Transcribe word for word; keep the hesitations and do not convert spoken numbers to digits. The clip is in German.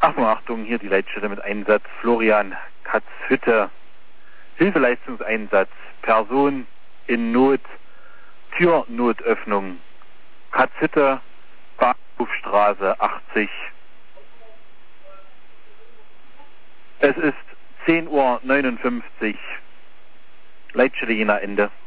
Achtung, Achtung, hier die Leitstelle mit Einsatz. Florian, Katzhütte. Hilfeleistungseinsatz. Person in Not. Türnotöffnung. Katzhütte, Bahnhofstraße achtzig. Es ist zehn Uhr neunundfünfzig. Leitstelle Jena Ende.